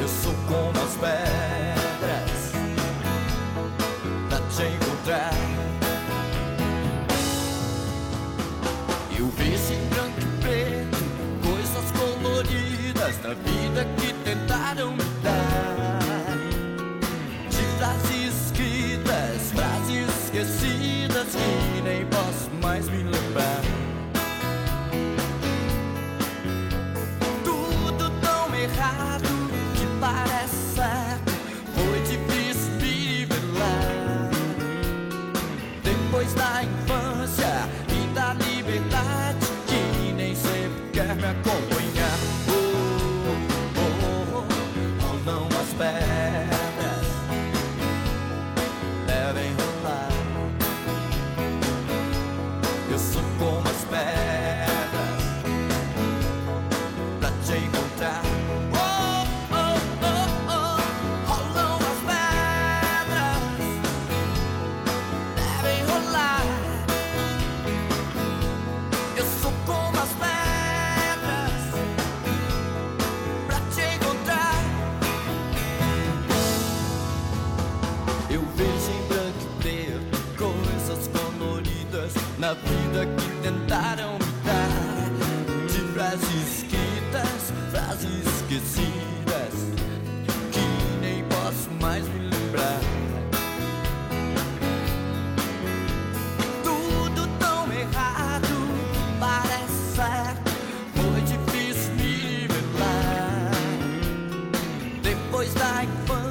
Eu sou como as pedras pra te encontrar. Eu vejo em branco e preto coisas coloridas da vida que tentaram me dar, de frases escritas, frases esquecidas que nem posso mais me lembrar. Tudo tão errado que parece certo, foi difícil me revelar. Depois da infância e da liberdade que nem sempre quer me acompanhar. Rolam as pedras, devem rolar. Eu sou como as pedras pra te encontrar. Rolam as pedras, devem rolar. Eu sou como as pedras pra te encontrar. Eu vejo em branco e preto coisas coloridas na vida que tentaram me dar, de frases escritas, frases esquecidas que nem posso mais me lembrar. Tudo tão errado, parece certo, foi difícil me revelar. Depois da infância